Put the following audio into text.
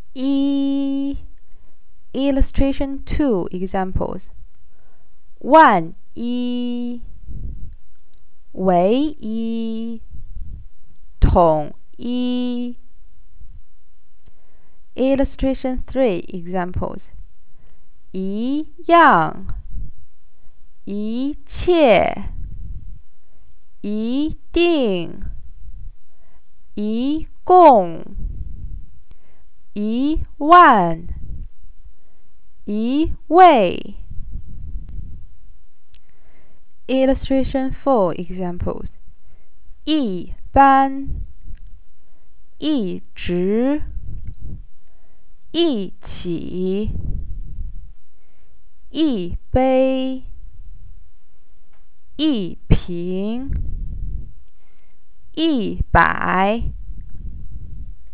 一 Illustration 2 examples. 万一唯一统一 Illustration 3 examples. 一样一切一定一共一万一位 Illustration 4 examples. 一般一直一起一杯一瓶一百